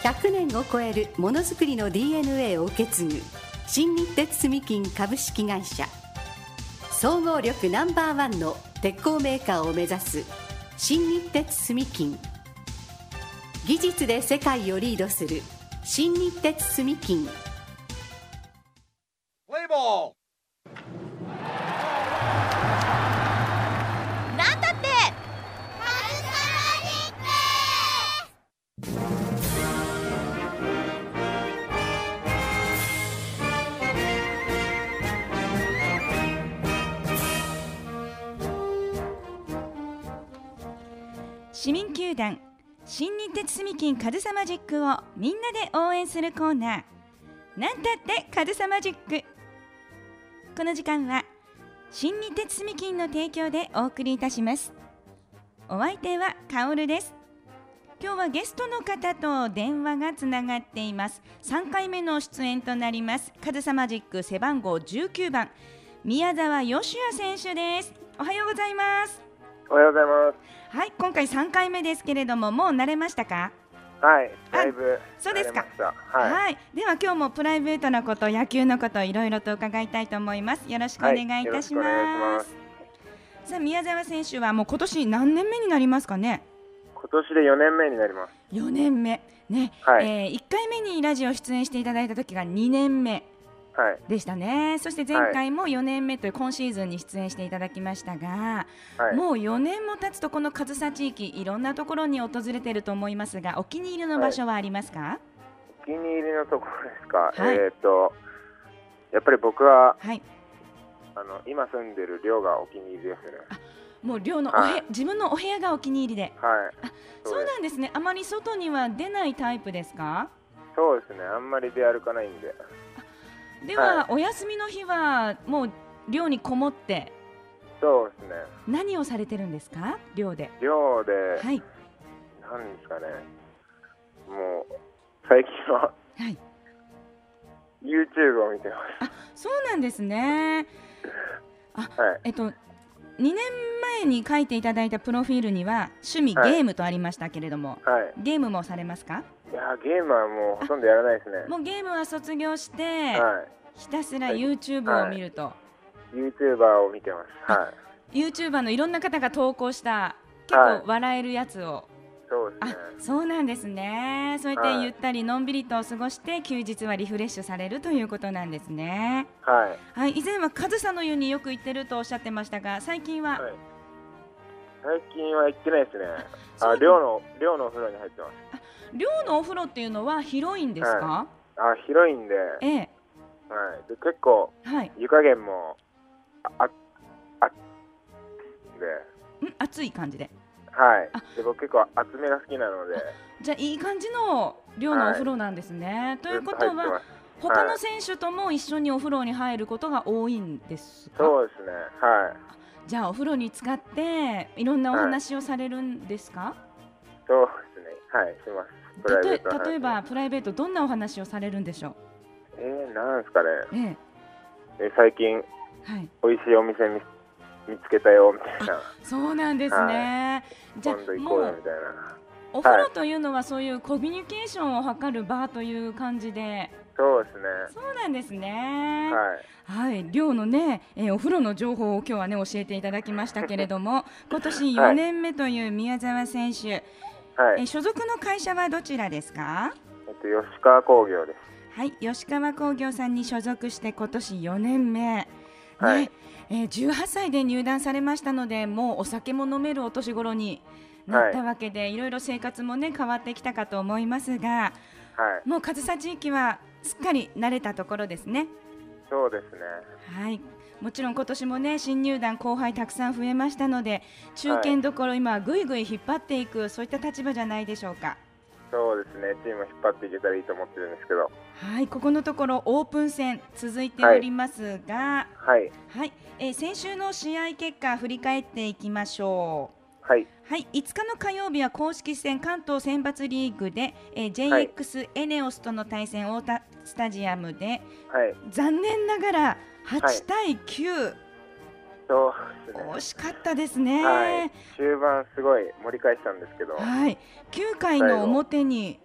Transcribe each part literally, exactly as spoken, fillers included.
ひゃくねんを超えるものづくりの ディーエヌエー を受け継ぐ新日鉄住金株式会社、総合力ナンバーワンの鉄鋼メーカーを目指す新日鉄住金、技術で世界をリードする新日鉄住金。 プレイボール。 なんだって市民球団新日鉄住金カズサマジックをみんなで応援するコーナー、なんたってカズサマジック。この時間は新日鉄住金の提供でお送りいたします。お相手はカオルです。今日はゲストの方と電話がつながっています。さんかいめの出演となりますカズサマジック背番号じゅうきゅうばん宮澤義也選手です。おはようございます。 おはようございます。 はい、今回さんかいめですけれども、もう慣れましたか？ はい、だいぶそうですか。 はい、 はい、では今日もプライベートなこと、野球のこといろいろと伺いたいと思います。よろしくお願いいたします。はい、よろしくお願いします。さあ、宮澤選手はもう今年何年目になりますかね？ 今年でよねんめになります。 よねんめね、 はい、 えー、いっかいめにラジオ出演していただいた時がにねんめでしたね。そして前回もよねんめという今シーズンに出演していただきましたが、はい、もうよねんも経つとこの上総地域いろんなところに訪れていると思いますが、お気に入りの場所はありますか？はい、 お気に入りのところですか？ はい、 えーとやっぱり僕は、 はい、 あの今住んでる寮がお気に入りですね。 あ、もう寮のお部、はい、自分のお部屋がお気に入りで、 はい、 あ、そうなんですね。あまり外には出ないタイプですか？ そうですね、あんまり出歩かないんで。 では、はい、お休みの日はもう寮にこもって。 そうですね。 何をされてるんですか？寮で。 寮で、 はい、 なんですかね、もう最近は、 はい、 YouTube を見てます。 あ、そうなんですね。あ、 はい、 えっとにねんまえに書いていただいたプロフィールには趣味、はい、ゲームとありましたけれども、 はい、 ゲームもされますか？ いや、ゲームはもうほとんどやらないですね。 もうゲームは卒業して、 はい、 ひたすら YouTube を見ると、はい、 YouTuber を見てます。はい、 YouTuber のいろんな方が投稿した結構笑えるやつを、はい、 そうですね。 あ、そうなんですね。そうやってゆったりのんびりと過ごして休日はリフレッシュされるということなんですね。 はい、 はい、以前は上総の湯によく行ってるとおっしゃってましたが、最近は、はい、 最近は行ってないですね。あ、寮の寮のお風呂に入ってます。 あ、寮のお風呂っていうのは広いんですか？ はい、あ、広いんで、 ええ、 はい、で結構、はい、湯加減もああで、 ん、熱い感じで、 はい、で僕結構厚めが好きなので、 じゃあいい感じの寮のお風呂なんですね。はい、ということは他の選手とも一緒にお風呂に入ることが多いんですか？ そうですね。はい。 じゃあお風呂に浸かっていろんなお話をされるんですか？はい、 そうですね。はい、します。 たとえ例えばプライベートどんなお話をされるんでしょう？ えー、なんですかね。 ええ、 え最近、はい、美味しいお店 見, 見つけたよみたいな。 そうなんですね。 はい、じゃあ今度行こうよみたいな。 お風呂というのはそういうコミュニケーションを図る場という感じで。 そうですね。 そうなんですね。 はい。 はい、寮のね、えー、お風呂の情報を今日はね教えていただきましたけれども、今年よねんめという宮澤選手、はい、えー、所属の会社はどちらですか？ えっと吉川工業です。 はい、吉川工業さんに所属して今年よねんめ、 はい、 ね、えー、じゅうはっさいで入団されましたので、もうお酒も飲めるお年頃になったわけで、はい、いろいろ生活もね変わってきたかと思いますが、 はい、 もう上総地域はすっかり慣れたところですね。 そうですね。 はい、もちろん今年もね新入団後輩たくさん増えましたので、中堅どころ今はぐいぐい引っ張っていく、そういった立場じゃないでしょうか。 そうですね、チームを引っ張っていけたらいいと思ってるんですけど、 はい、ここのところオープン戦続いておりますが、 はい、 はい、えー、先週の試合結果振り返っていきましょう。 はい、 はい、いつかの火曜日は公式戦関東選抜リーグで、えー、ジェイエックス エネオスとの対戦太田スタジアムで、 はい、 残念ながらはちたいきゅう、はい、 そうですね、 惜しかったですね。 はい、終盤すごい盛り返したんですけど、 はい、きゅうかいの表に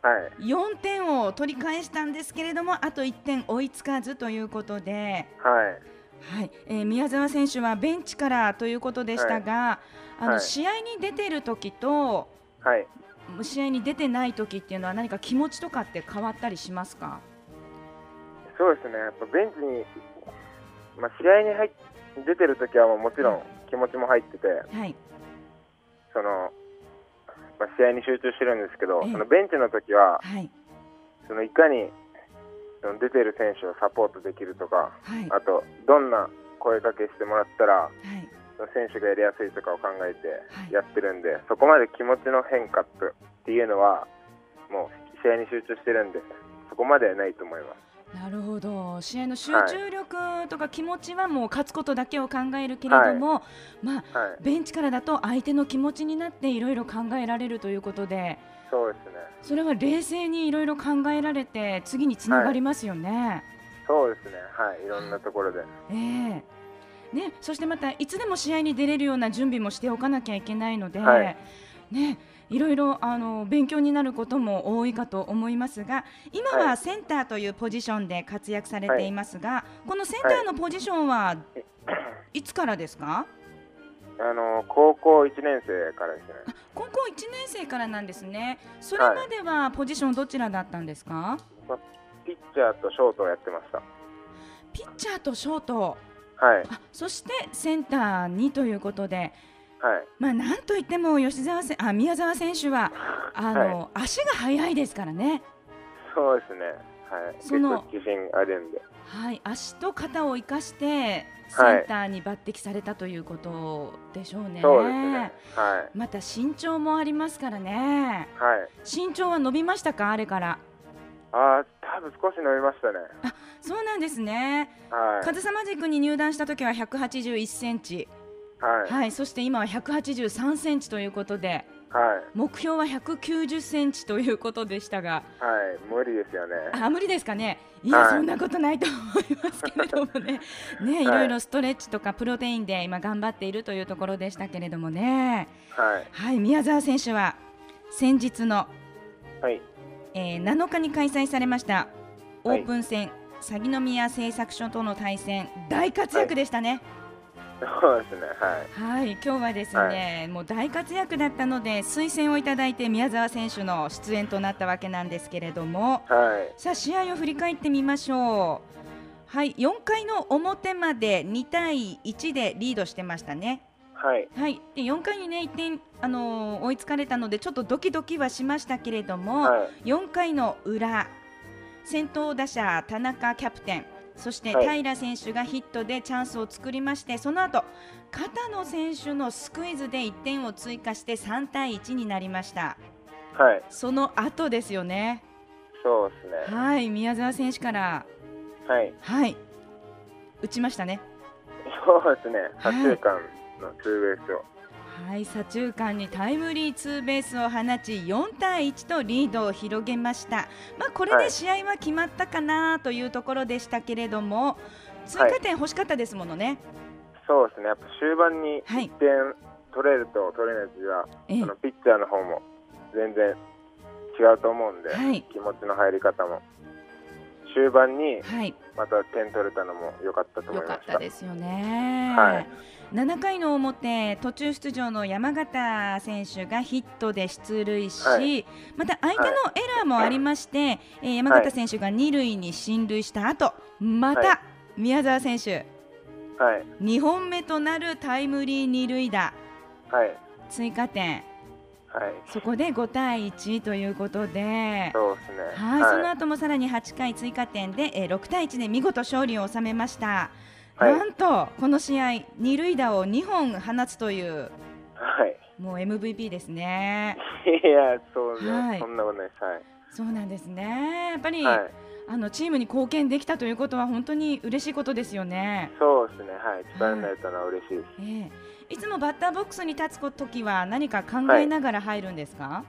はい、 よんてんを取り返したんですけれども、あといってん追いつかずということで、 はいはいえー、宮澤選手はベンチからということでしたが、はい、あのはい、試合に出ている時と、 はい、 試合に出てない時っていうのは何か気持ちとかって変わったりしますか？ そうですね、やっぱベンチに、まあ、試合に入出てる時はもうもちろん気持ちも入ってて、 はい、 そのまあ、試合に集中してるんですけど、 ええ、 そのベンチの時は、 はい、 そのいかにその出てる選手をサポートできるとか、 はい、 あとどんな声かけしてもらったら、 はい、 その選手がやりやすいとかを考えてやってるんで、はい、そこまで気持ちの変化っていうのはもう試合に集中してるんで、そこまではないと思います。 なるほど。試合の集中力とか気持ちはもう勝つことだけを考えるけれども、はい、まあ、はい、ベンチからだと相手の気持ちになっていろいろ考えられるということで、 そうですね、 それは冷静にいろいろ考えられて次につながりますよね。はい、 そうですね、はい、いろんなところで、 えーね、そしてまたいつでも試合に出れるような準備もしておかなきゃいけないので、はい、ね、いろいろあの勉強になることも多いかと思いますが、今はセンターというポジションで活躍されていますが、はい、このセンターのポジションはいつからですか？ あの高校いちねん生からですね。 あ、高校いちねん生からなんですね。それまではポジションどちらだったんですか？ はい、ピッチャーとショートをやってました。 ピッチャーとショート、 はい、 あ、そしてセンターにということで、 はい、 まあ、なんといっても吉澤せあ宮澤選手はあの、はい、足が速いですからね。 そうですね、はい、その結構自信あるんで、 はい、足と肩を生かしてセンターに抜擢されたということでしょうね。 そうですね、はい、 また身長もありますからね。 はい、 身長は伸びましたか？あれから。 あ、多分少し伸びましたね。 あ、そうなんですね。 はい、 カズサマジックに入団した時はひゃくはちじゅういっセンチ、 はいはい、そして今はひゃくはちじゅうさんセンチということで、 はい、 目標はひゃくきゅうじゅっセンチということでしたが、 はい、無理ですよね。 あ、無理ですかね。いや、はい、そんなことないと思いますけれどもねね、いろいろストレッチとかプロテインで今頑張っているというところでしたけれどもね、 はいはい、宮澤選手は先日の、 はい、 えー、なのかに開催されましたオープン戦、はい、鷺宮製作所との対戦、大活躍でしたね。 はい、そうですね、 はい、はい、今日はですね、はい、もう大活躍だったので推薦をいただいて宮澤選手の出演となったわけなんですけれども、 はい、 さあ試合を振り返ってみましょう。はい、よんかいの表までにたいいちでリードしてましたね。 はい、 はい、でよんかいに、ね、いってん、あのー、追いつかれたのでちょっとドキドキはしましたけれども、はい、よんかいの裏、先頭打者田中キャプテン、そして平選手がヒットでチャンスを作りまして、その後片野選手のスクイズでいってんを追加してさんたいいちになりました。 はい、 その後ですよね。 そうですね、 はい、宮澤選手からはい、 はい、打ちましたね。 そうですね、左中間のツーベースを、 はい、左中間にタイムリーツーベースを放ちよんたいいちとリードを広げました。まあ、これで試合は決まったかなというところでしたけれども、はい、追加点欲しかったですものね。はい、 そうですね、やっぱ終盤にいってん取れると取れないとは、はい、そのピッチャーの方も全然違うと思うんで、はい、気持ちの入り方も終盤にまた点取れたのも良かったと思いました。 良かったですよね。 はい、ななかいの表、途中出場の山形選手がヒットで出塁し、はい、また相手のエラーもありまして、はい、えー、山形選手がに塁に進塁した後、また宮澤選手、はい、にほんめとなるタイムリーに塁打、はい、追加点、はい、そこでごたいいちということで、 そうですね、 はいはい、その後もさらにはちかい追加点で、えー、ろくたいいちで見事勝利を収めました。はい、なんとこの試合に塁打をにほん放つという、 はい、 もう エムブイピー ですね。 いや、そうね、 はい、 そんなことないです、はい、 そうなんですね。やっぱり、はい、あのチームに貢献できたということは本当に嬉しいことですよね。 そうですね、はい、力になれたのは嬉しいです。 はい、えー、いつもバッターボックスに立つときは何か考えながら入るんですか？はい、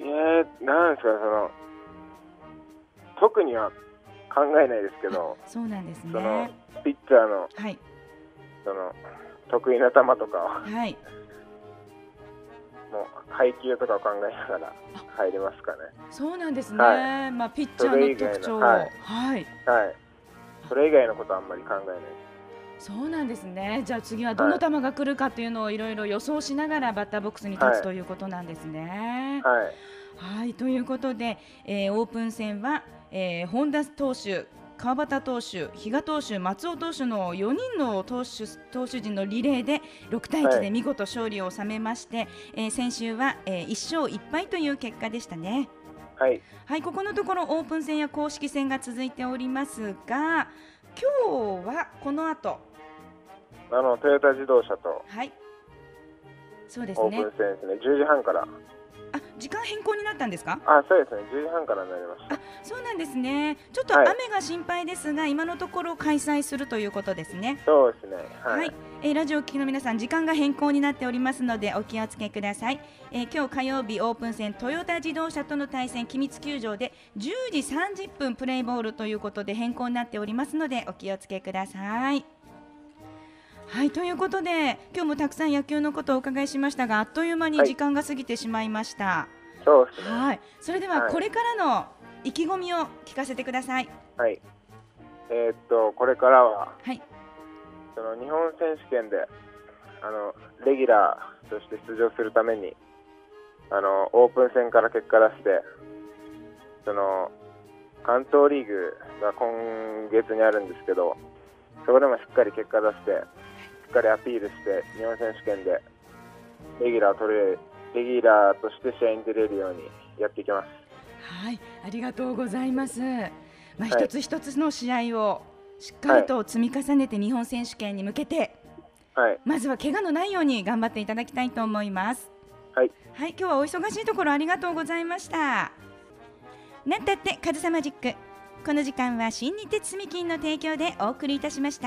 いや、なんですか、その特には考えないですけど、 そうなんですね。 そのピッチャーの、はい、その得意な球とかを、はい、 もう配球とかを考えながら入りますかね。 そうなんですね、 はい、 まあ、ピッチャーの特徴を、 はい、 はい、 はい、それ以外のことはあんまり考えないです。 そうなんですね。じゃあ次はどの球が来るかというのをいろいろ予想しながらバッターボックスに立つということなんですね。 はい、 はい、ということで、えー、オープン戦は、えー、本田投手、川端投手、比嘉投手、松尾投手のよにんの投手、投手陣のリレーでろくたいいちで見事勝利を収めまして、はい、えー、先週は、えー、いっしょういっぱいという結果でしたね。 はい、 はい、ここのところオープン戦や公式戦が続いておりますが、今日はこの後あのトヨタ自動車と、 はい、そうですね、 オープン戦ですね、じゅうじはんから。 あ、時間変更になったんですか？ あ、そうですね、じゅうじはんからになりました。 あ、そうなんですね。ちょっと雨が心配ですが、はい、今のところ開催するということですね。 そうですね、はい、 はい、えー、ラジオを聴きの皆さん、時間が変更になっておりますのでお気をつけください。えー、今日火曜日オープン戦トヨタ自動車との対戦、君津球場でじゅうじさんじゅっぷんプレーボールということで変更になっておりますのでお気をつけください。はい、ということで今日もたくさん野球のことをお伺いしましたが、あっという間に時間が過ぎてしまいました。はい、 そうですね。 はい、それではこれからの意気込みを聞かせてください。 はい、えー、っとこれからは、 はい、 その日本選手権であのレギュラーとして出場するためにあのオープン戦から結果出して、その関東リーグが今月にあるんですけど、そこでもしっかり結果出してしっかりアピールして日本選手権でレギュラー取れレギュラーとして試合に出れるようにやっていきます。 はい、ありがとうございます。まあ、一つ一つの試合をしっかりと積み重ねて日本選手権に向けて、はい、まずは怪我のないように頑張っていただきたいと思います。はい、はい、今日はお忙しいところありがとうございました。なんたってカズサマジック、この時間は新日鉄住金の提供でお送りいたしました。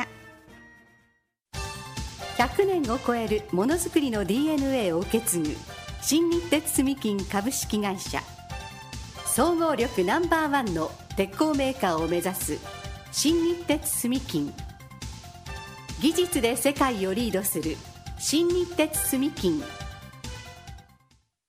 ひゃくねんを超えるものづくりの ディーエヌエー を受け継ぐ新日鉄住金株式会社、総合力ナンバーワンの鉄鋼メーカーを目指す新日鉄住金、技術で世界をリードする新日鉄住金